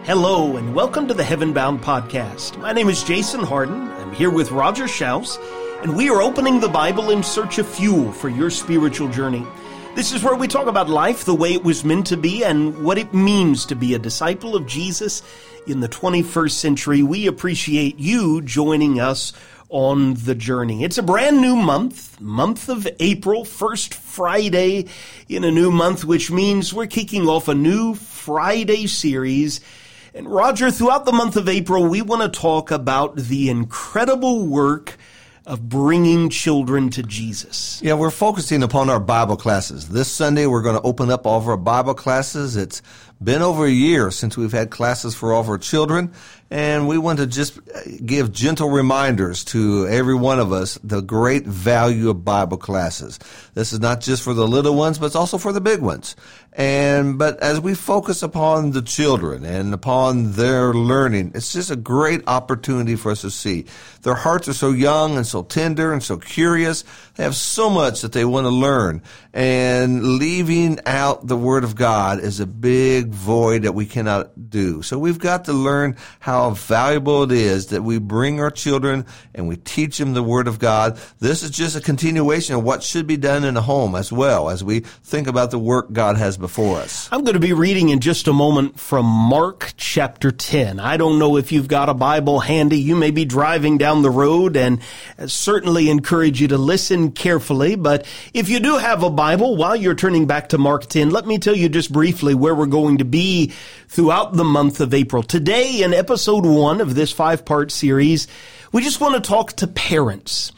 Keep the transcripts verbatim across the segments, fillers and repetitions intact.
Hello, and welcome to the Heaven Bound Podcast. My name is Jason Harden. I'm here with Roger Schaus, and we are opening the Bible in search of fuel for your spiritual journey. This is where we talk about life the way it was meant to be and what it means to be a disciple of Jesus in the twenty-first century. We appreciate you joining us on the journey. It's a brand new month, month of April, first Friday in a new month, which means we're kicking off a new Friday series. And Roger, throughout the month of April, we want to talk about the incredible work of bringing children to Jesus. Yeah, we're focusing upon our Bible classes. This Sunday, we're going to open up all of our Bible classes. It's been over a year since we've had classes for all of our children, and we want to just give gentle reminders to every one of us the great value of Bible classes. This is not just for the little ones, but it's also for the big ones. And but as we focus upon the children and upon their learning, it's just a great opportunity for us to see. Their hearts are so young and so tender and so curious. They have so much that they want to learn. And leaving out the Word of God is a big void that we cannot do. So we've got to learn how valuable it is that we bring our children and we teach them the Word of God. This is just a continuation of what should be done in the home as well as we think about the work God has before us. I'm going to be reading in just a moment from Mark chapter ten. I don't know if you've got a Bible handy. You may be driving down the road, and I certainly encourage you to listen carefully. But if you do have a Bible, while you're turning back to Mark ten, let me tell you just briefly where we're going to be throughout the month of April. Today, in episode one of this five-part series, we just want to talk to parents.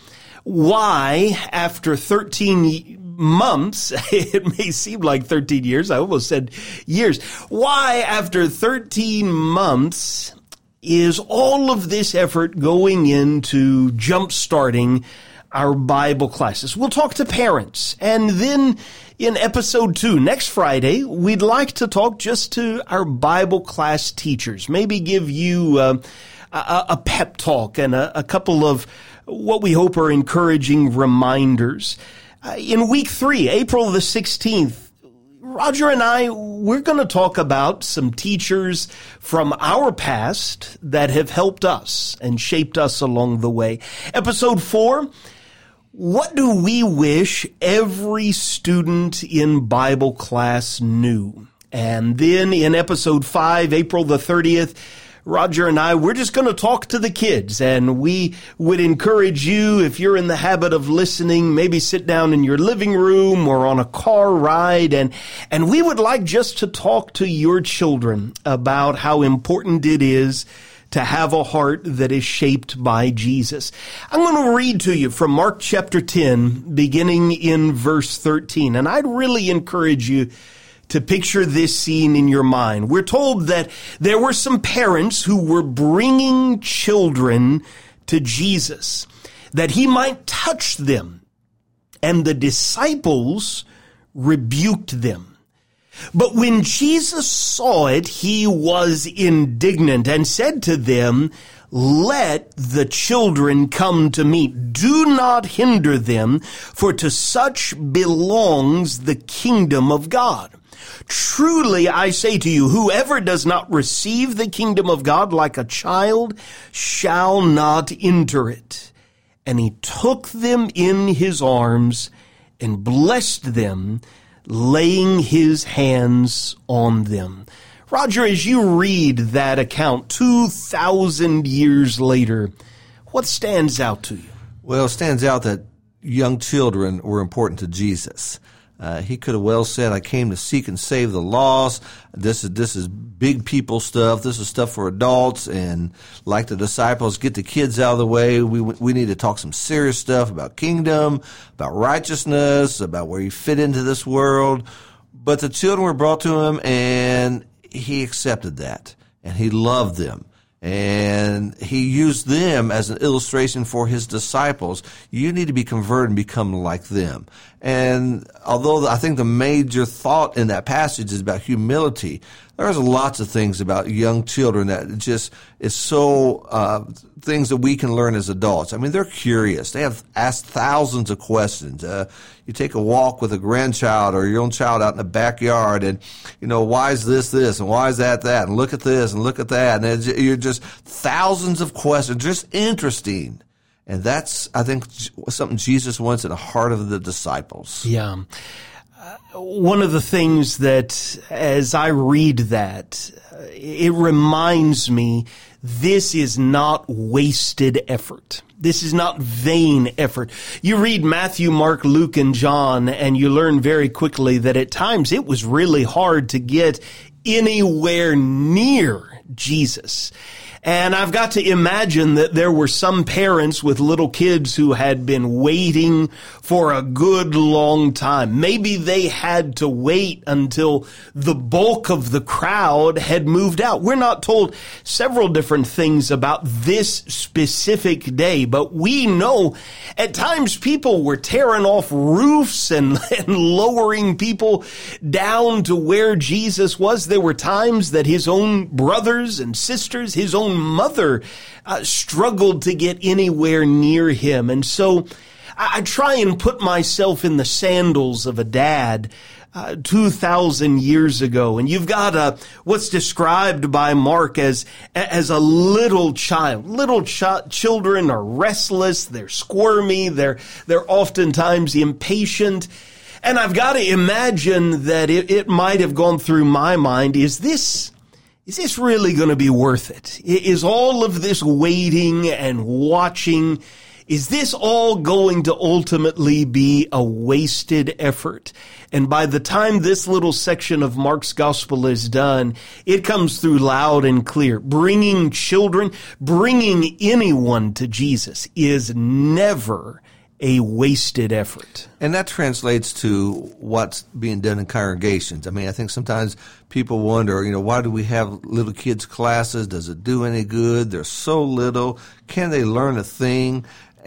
Why, after thirteen months, it may seem like thirteen years, I almost said years, why, after thirteen months, is all of this effort going into jump-starting our Bible classes? We'll talk to parents. And then in episode two, next Friday, we'd like to talk just to our Bible class teachers, maybe give you uh, a, a pep talk and a, a couple of what we hope are encouraging reminders. Uh, in week three, April the sixteenth, Roger and I, we're going to talk about some teachers from our past that have helped us and shaped us along the way. Episode four, what do we wish every student in Bible class knew? And then in episode five, April the thirtieth, Roger and I, we're just going to talk to the kids, and we would encourage you, if you're in the habit of listening, maybe sit down in your living room or on a car ride, and, and we would like just to talk to your children about how important it is to have a heart that is shaped by Jesus. I'm going to read to you from Mark chapter ten, beginning in verse thirteen, and I'd really encourage you to picture this scene in your mind. We're told that there were some parents who were bringing children to Jesus, that he might touch them, and the disciples rebuked them. But when Jesus saw it, he was indignant and said to them, "Let the children come to me. Do not hinder them, for to such belongs the kingdom of God. Truly, I say to you, whoever does not receive the kingdom of God like a child shall not enter it." And he took them in his arms and blessed them, laying his hands on them. Roger, as you read that account two thousand years later, what stands out to you? Well, it stands out that young children were important to Jesus. Uh, he could have well said, "I came to seek and save the lost." This is this is big people stuff. This is stuff for adults. And like the disciples, get the kids out of the way. We we need to talk some serious stuff about kingdom, about righteousness, about where you fit into this world. But the children were brought to him, and he accepted that, and he loved them. And he used them as an illustration for his disciples. You need to be converted and become like them. And although I think the major thought in that passage is about humility, There's lots of things about young children that just is so uh, things that we can learn as adults. I mean, they're curious. They have asked thousands of questions. Uh, you take a walk with a grandchild or your own child out in the backyard, and you know, why is this this and why is that that, and look at this and look at that, and it's, you're just thousands of questions, just interesting. And that's, I think, something Jesus wants in the heart of the disciples. Yeah. Uh, one of the things that, as I read that, uh, it reminds me this is not wasted effort. This is not vain effort. You read Matthew, Mark, Luke, and John, and you learn very quickly that at times it was really hard to get anywhere near Jesus. And I've got to imagine that there were some parents with little kids who had been waiting for a good long time. Maybe they had to wait until the bulk of the crowd had moved out. We're not told several different things about this specific day, but we know at times people were tearing off roofs and, and lowering people down to where Jesus was. There were times that his own brothers and sisters, his own mother uh, struggled to get anywhere near him. And so I, I try and put myself in the sandals of a dad uh, two thousand years ago. And you've got a, what's described by Mark as, as a little child. Little ch- children are restless, they're squirmy, they're, they're oftentimes impatient. And I've got to imagine that it, it might have gone through my mind, is this Is this really going to be worth it? Is all of this waiting and watching, is this all going to ultimately be a wasted effort? And by the time this little section of Mark's gospel is done, it comes through loud and clear. Bringing children, bringing anyone to Jesus is never a wasted effort. And that translates to what's being done in congregations. I mean, I think sometimes people wonder, you know, why do we have little kids' classes? Does it do any good? They're so little. Can they learn a thing?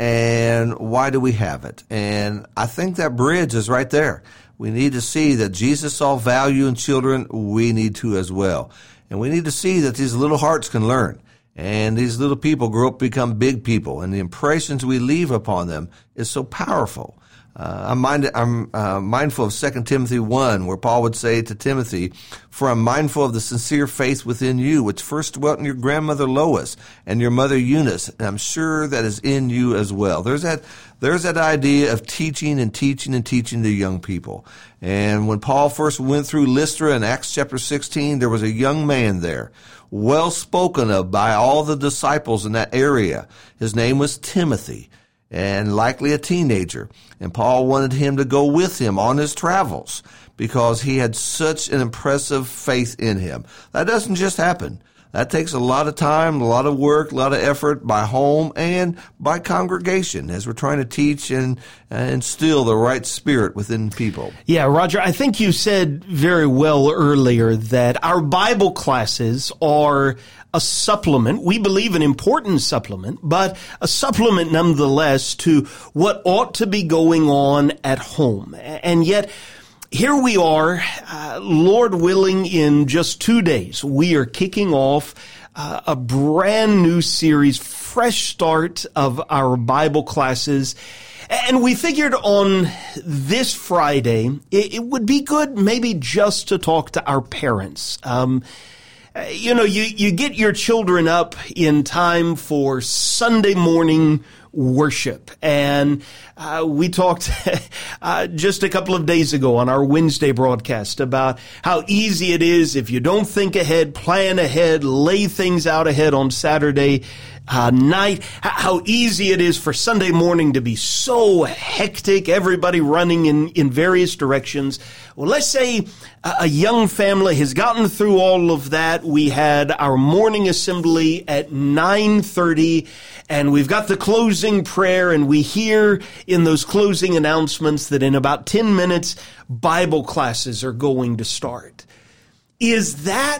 And why do we have it? And I think that bridge is right there. We need to see that Jesus saw value in children. We need to as well. And we need to see that these little hearts can learn. And these little people grow up to become big people, and the impressions we leave upon them is so powerful. Uh, I'm, mind, I'm uh, mindful of Second Timothy one, where Paul would say to Timothy, "For I'm mindful of the sincere faith within you, which first dwelt in your grandmother Lois and your mother Eunice, and I'm sure that is in you as well." There's that, there's that idea of teaching and teaching and teaching to young people. And when Paul first went through Lystra in Acts chapter sixteen, there was a young man there, well spoken of by all the disciples in that area. His name was Timothy, and likely a teenager. And Paul wanted him to go with him on his travels because he had such an impressive faith in him. That doesn't just happen. That takes a lot of time, a lot of work, a lot of effort by home and by congregation as we're trying to teach and uh, instill the right spirit within people. Yeah, Roger, I think you said very well earlier that our Bible classes are a supplement. We believe an important supplement, but a supplement nonetheless to what ought to be going on at home. And yet, here we are, uh, Lord willing, in just two days, we are kicking off uh, a brand new series, fresh start of our Bible classes. And we figured on this Friday, it, it would be good maybe just to talk to our parents. Um, you know, you, you get your children up in time for Sunday morning worship. And uh, we talked uh, just a couple of days ago on our Wednesday broadcast about how easy it is if you don't think ahead, plan ahead, lay things out ahead on Saturday uh, night, how easy it is for Sunday morning to be so hectic, everybody running in, in various directions. Well, let's say a young family has gotten through all of that. We had our morning assembly at nine thirty, and we've got the closing prayer, and we hear in those closing announcements that in about ten minutes, Bible classes are going to start. Is that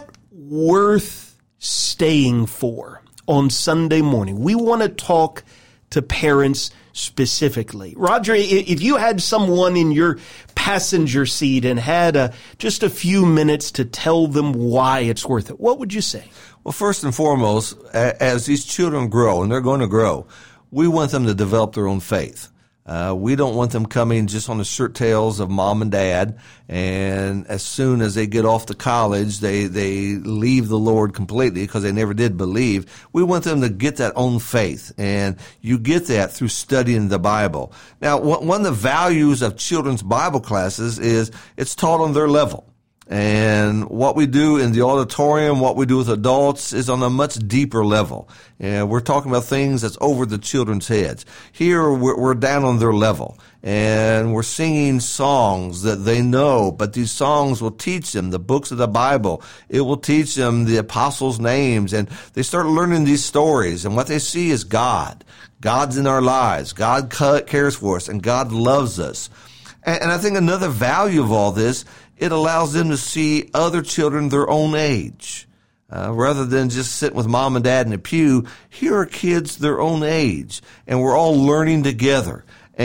worth staying for on Sunday morning? We want to talk to parents specifically. Roger, if you had someone in your passenger seat and had a, just a few minutes to tell them why it's worth it, what would you say? Well, first and foremost, as these children grow, and they're going to grow, we want them to develop their own faith. Uh, we don't want them coming just on the shirt tails of mom and dad, and as soon as they get off to college, they, they leave the Lord completely because they never did believe. We want them to get that own faith, and you get that through studying the Bible. Now, one of the values of children's Bible classes is it's taught on their level. And what we do in the auditorium, what we do with adults is on a much deeper level. And we're talking about things that's over the children's heads. Here, we're, we're down on their level. And we're singing songs that they know, but these songs will teach them the books of the Bible. It will teach them the apostles' names, and they start learning these stories. And what they see is God. God's in our lives. God cares for us, and God loves us. And, and I think another value of all this, it allows them to see other children their own age. Uh, rather than just sitting with mom and dad in a pew, here are kids their own age, and we're all learning together.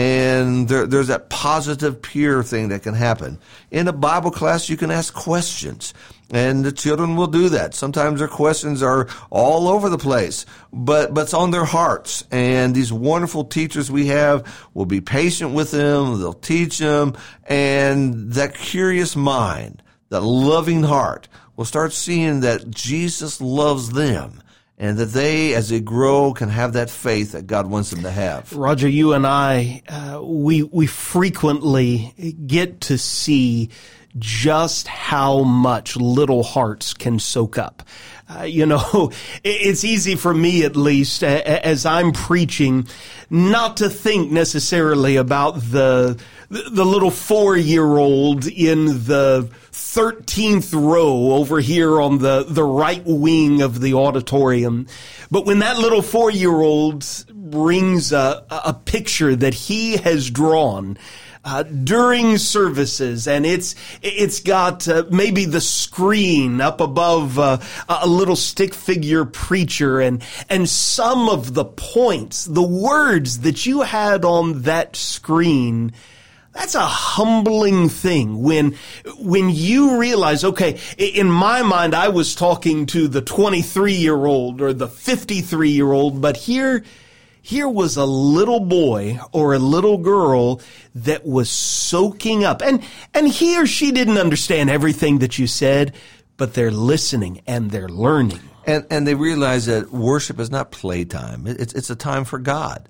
And there, there's that positive peer thing that can happen. In a Bible class, you can ask questions, and the children will do that. Sometimes their questions are all over the place, but, but it's on their hearts. And these wonderful teachers we have will be patient with them. They'll teach them, and that curious mind, that loving heart, will start seeing that Jesus loves them, and that they, as they grow, can have that faith that God wants them to have. Roger, you and I, uh, we we frequently get to see just how much little hearts can soak up. Uh, you know, it's easy for me, at least, as I'm preaching, not to think necessarily about the the little four-year-old in the thirteenth row over here on the, the right wing of the auditorium. But when that little four-year-old brings a, a picture that he has drawn Uh, during services, and it's it's got uh, maybe the screen up above uh, a little stick figure preacher, and and some of the points, the words that you had on that screen. That's a humbling thing when when you realize, okay, in my mind I was talking to the twenty-three-year-old or the fifty-three-year-old, but here Here was a little boy or a little girl that was soaking up. And, and he or she didn't understand everything that you said, but they're listening and they're learning. And, and they realize that worship is not playtime. It's, it's a time for God.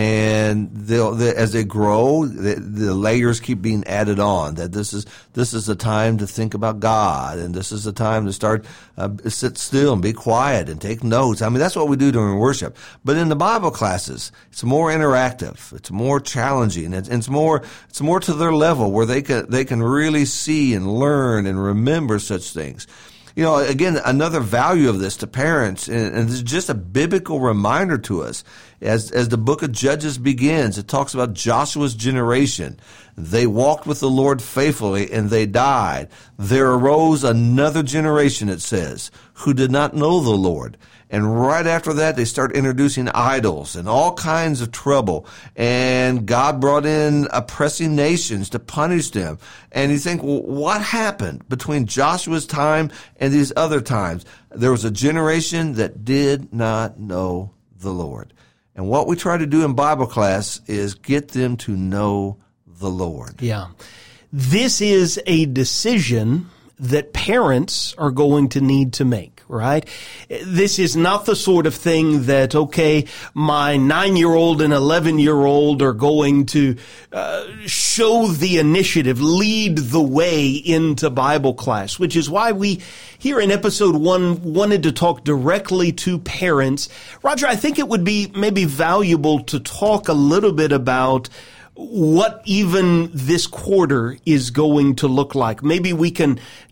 And they'll, they, as they grow, the, the layers keep being added on. That this is this is the time to think about God, and this is the time to start uh, sit still and be quiet and take notes. I mean, that's what we do during worship. But in the Bible classes, it's more interactive. It's more challenging. It's, it's more it's more to their level where they can they can really see and learn and remember such things. You know, again, another value of this to parents, and, and it's just a biblical reminder to us. As, as the book of Judges begins, it talks about Joshua's generation. They walked with the Lord faithfully, and they died. There arose another generation, it says, who did not know the Lord. And right after that, they start introducing idols and all kinds of trouble. And God brought in oppressing nations to punish them. And you think, well, what happened between Joshua's time and these other times? There was a generation that did not know the Lord. And what we try to do in Bible class is get them to know the Lord. Yeah. This is a decision that parents are going to need to make, right? This is not the sort of thing that, okay, my nine-year-old and eleven-year-old are going to uh, show the initiative, lead the way into Bible class, which is why we, here in episode one, wanted to talk directly to parents. Roger, I think it would be maybe valuable to talk a little bit about what even this quarter is going to look like. Maybe we can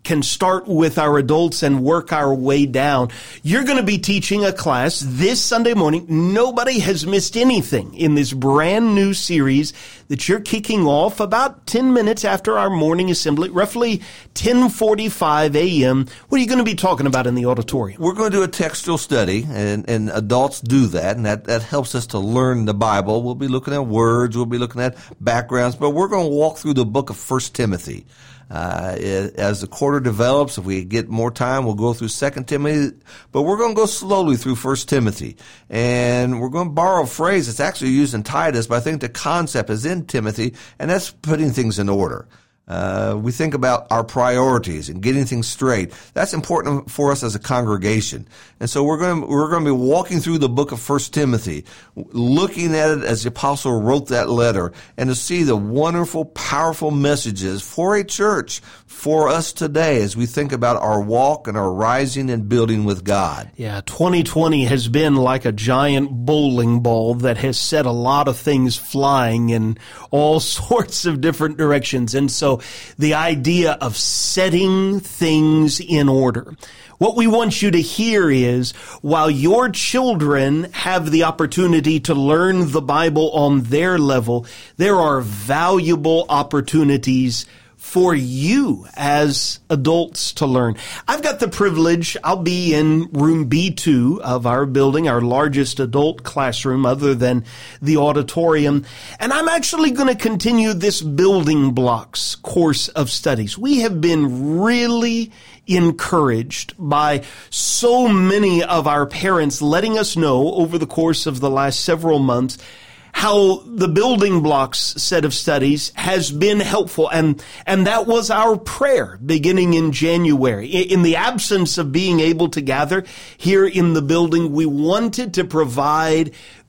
can start with our adults and work our way down. You're going to be teaching a class this Sunday morning. Nobody has missed anything in this brand new series that you're kicking off about ten minutes after our morning assembly, roughly ten forty-five a.m. What are you going to be talking about in the auditorium? We're going to do a textual study, and, and adults do that, and that, that helps us to learn the Bible. We'll be looking at words, we'll be looking at backgrounds, but we're going to walk through the book of First Timothy. Uh, as the quarter develops, if we get more time, we'll go through Second Timothy, but we're going to go slowly through First Timothy. And we're going to borrow a phrase that's actually used in Titus, but I think the concept is in Timothy, and that's putting things in order. Uh, we think about our priorities and getting things straight. That's important for us as a congregation. And so we're going to, we're going to be walking through the book of First Timothy, looking at it as the apostle wrote that letter, and to see the wonderful, powerful messages for a church, for us today, as we think about our walk and our rising and building with God. Yeah, twenty twenty has been like a giant bowling ball that has set a lot of things flying in all sorts of different directions. And so the idea of setting things in order. What we want you to hear is, while your children have the opportunity to learn the Bible on their level, there are valuable opportunities for you as adults to learn. I've got the privilege, I'll be in room B two of our building, our largest adult classroom other than the auditorium, and I'm actually going to continue this building blocks course of studies. We have been really encouraged by so many of our parents letting us know over the course of the last several months how the building blocks set of studies has been helpful. And, and that was our prayer beginning in January. In the absence of being able to gather here in the building, we wanted to provide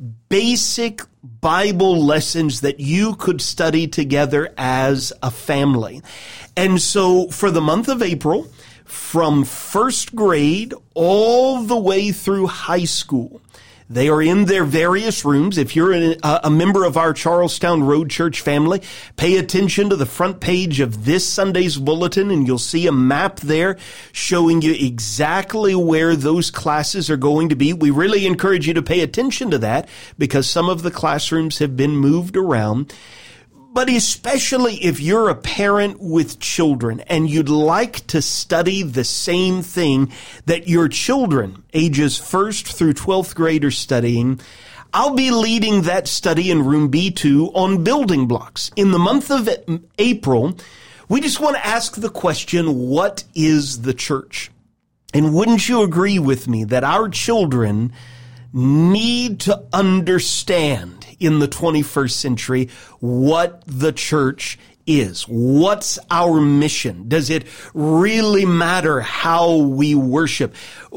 basic Bible lessons that you could study together as a family. And so for the month of April, from first grade all the way through high school, they are in their various rooms. If you're a, a member of our Charlestown Road Church family, pay attention to the front page of this Sunday's bulletin, and you'll see a map there showing you exactly where those classes are going to be. We really encourage you to pay attention to that because some of the classrooms have been moved around. But especially if you're a parent with children and you'd like to study the same thing that your children, ages first through twelfth grade, are studying, I'll be leading that study in room B two on building blocks. In the month of April, we just want to ask the question, what is the church? And wouldn't you agree with me that our children need to understand in the twenty-first century what the church is? What's our mission? Does it really matter how we worship?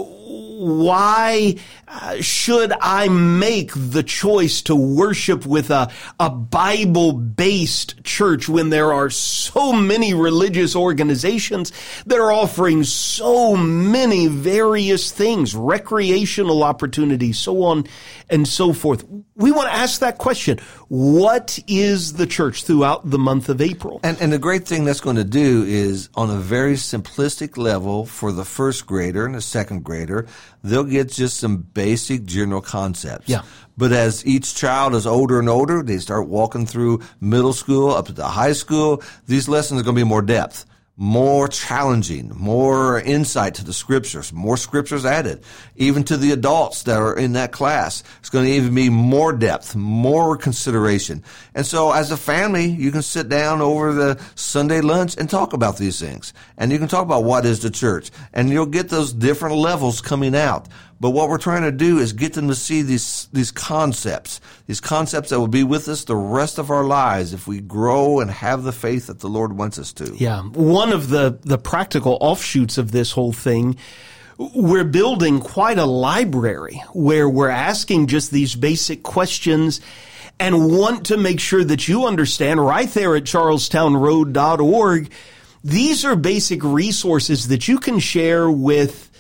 Why uh, should I make the choice to worship with a, a Bible-based church when there are so many religious organizations that are offering so many various things, recreational opportunities, so on and so forth? We want to ask that question. What is the church throughout the month of April? And, and the great thing that's going to do is, on a very simplistic level for the first grader and the second grader, they'll get just some basic general concepts. Yeah. But as each child is older and older, they start walking through middle school up to the high school, these lessons are going to be more depth, more challenging, more insight to the scriptures, more scriptures added. Even to the adults that are in that class, it's going to even be more depth, more consideration. And so as a family, you can sit down over the Sunday lunch and talk about these things. And you can talk about what is the church. And you'll get those different levels coming out. But what we're trying to do is get them to see these these concepts, these concepts that will be with us the rest of our lives if we grow and have the faith that the Lord wants us to. Yeah. One of the, the practical offshoots of this whole thing, we're building quite a library where we're asking just these basic questions and want to make sure that you understand right there at charlestown road dot org, these are basic resources that you can share with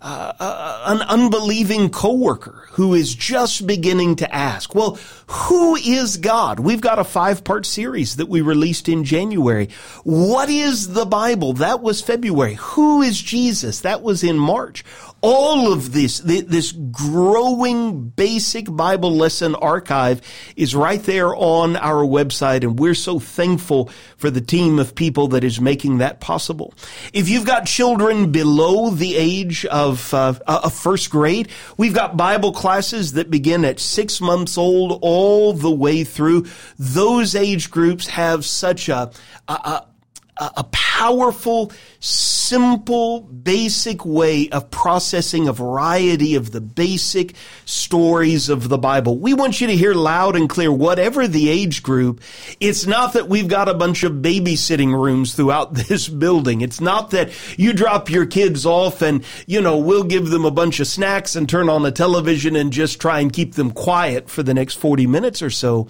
uh, uh, an unbelieving coworker who is just beginning to ask, well, who is God? We've got a five-part series that we released in January. What is the Bible? That was February. Who is Jesus? That was in March. All of this, this growing basic Bible lesson archive is right there on our website, and we're so thankful for the team of people that is making that possible. If you've got children below the age of uh, a first grade, we've got Bible classes that begin at six months old all the way through. Those age groups have such a, a, a a powerful, simple, basic way of processing a variety of the basic stories of the Bible. We want you to hear loud and clear, whatever the age group, it's not that we've got a bunch of babysitting rooms throughout this building. It's not that you drop your kids off and, you know, we'll give them a bunch of snacks and turn on the television and just try and keep them quiet for the next forty minutes or so.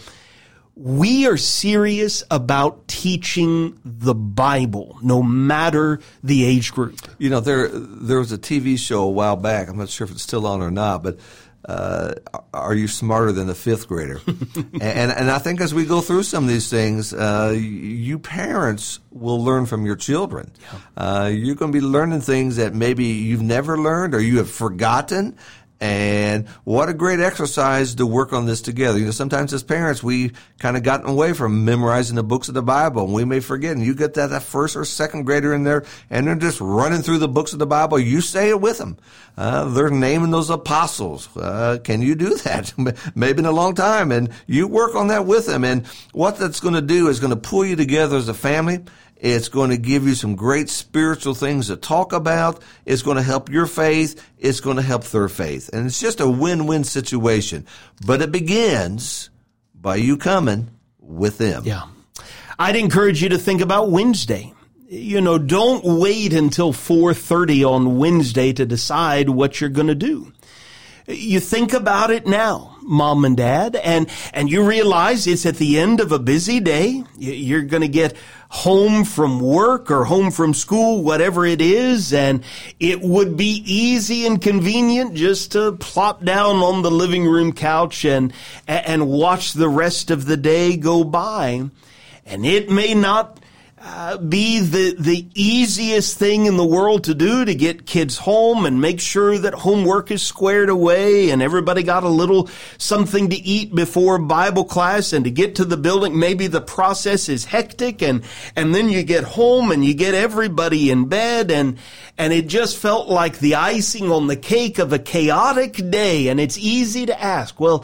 We are serious about teaching the Bible, no matter the age group. You know, there there was a T V show a while back. I'm not sure if it's still on or not, but uh, Are You Smarter Than a Fifth Grader? and and I think as we go through some of these things, uh, you parents will learn from your children. Yeah. Uh, you're going to be learning things that maybe you've never learned or you have forgotten. And what a great exercise to work on this together. You know, sometimes as parents, we kind of gotten away from memorizing the books of the Bible, and we may forget. And you get that, that first or second grader in there, and they're just running through the books of the Bible. You say it with them. Uh, they're naming those apostles. Uh, can you do that? Maybe in a long time. And you work on that with them. And what that's going to do is going to pull you together as a family. It's going to give you some great spiritual things to talk about. It's going to help your faith. It's going to help their faith. And it's just a win-win situation. But it begins by you coming with them. Yeah. I'd encourage you to think about Wednesday. You know, don't wait until four thirty on Wednesday to decide what you're going to do. You think about it now, Mom and Dad, and, and you realize it's at the end of a busy day. You're going to get home from work or home from school, whatever it is, and it would be easy and convenient just to plop down on the living room couch and, and watch the rest of the day go by. And it may not Uh, be the, the easiest thing in the world to do to get kids home and make sure that homework is squared away and everybody got a little something to eat before Bible class, and to get to the building. Maybe the process is hectic, and, and then you get home and you get everybody in bed, and, and it just felt like the icing on the cake of a chaotic day. And it's easy to ask, well,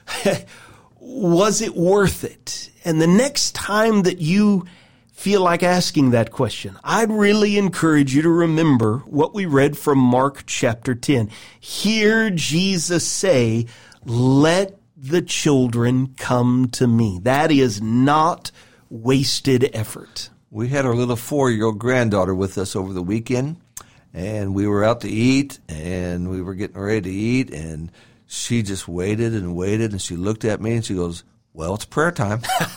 was it worth it? And the next time that you feel like asking that question, I'd really encourage you to remember what we read from Mark chapter ten. Hear Jesus say, "Let the children come to me." That is not wasted effort. We had our little four-year-old granddaughter with us over the weekend, and we were out to eat, and we were getting ready to eat, and she just waited and waited, and she looked at me and she goes, "Well, it's prayer time."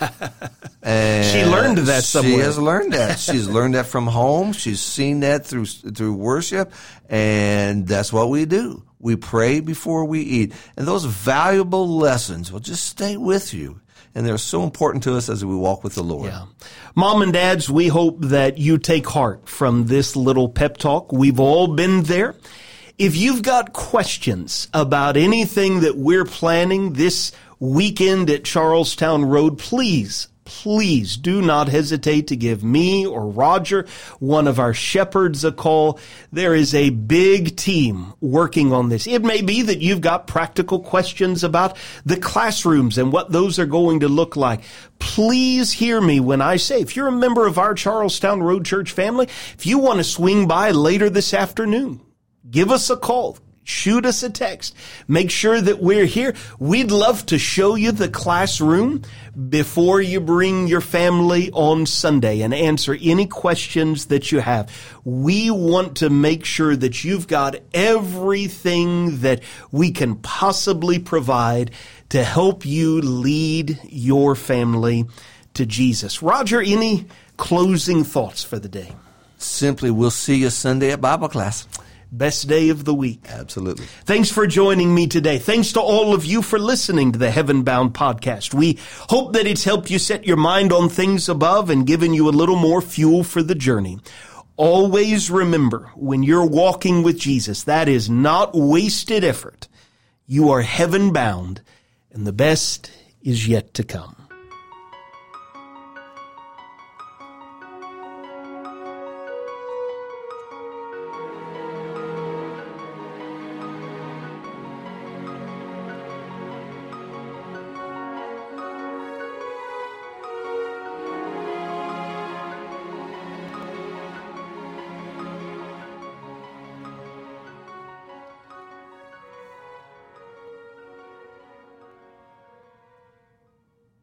And she learned that somewhere. She has learned that. She's learned that from home. She's seen that through through worship, and that's what we do. We pray before we eat. And those valuable lessons will just stay with you. And they're so important to us as we walk with the Lord. Yeah. Mom and dads, we hope that you take heart from this little pep talk. We've all been there. If you've got questions about anything that we're planning this weekend at Charlestown Road, please, please do not hesitate to give me or Roger, one of our shepherds, a call. There is a big team working on this. It may be that you've got practical questions about the classrooms and what those are going to look like. Please hear me when I say, if you're a member of our Charlestown Road Church family, if you want to swing by later this afternoon, give us a call. Shoot us a text. Make sure that we're here. We'd love to show you the classroom before you bring your family on Sunday and answer any questions that you have. We want to make sure that you've got everything that we can possibly provide to help you lead your family to Jesus. Roger, any closing thoughts for the day? Simply, we'll see you Sunday at Bible class. Best day of the week. Absolutely. Thanks for joining me today. Thanks to all of you for listening to the Heaven Bound podcast. We hope that it's helped you set your mind on things above and given you a little more fuel for the journey. Always remember, when you're walking with Jesus, that is not wasted effort. You are heaven bound, and the best is yet to come.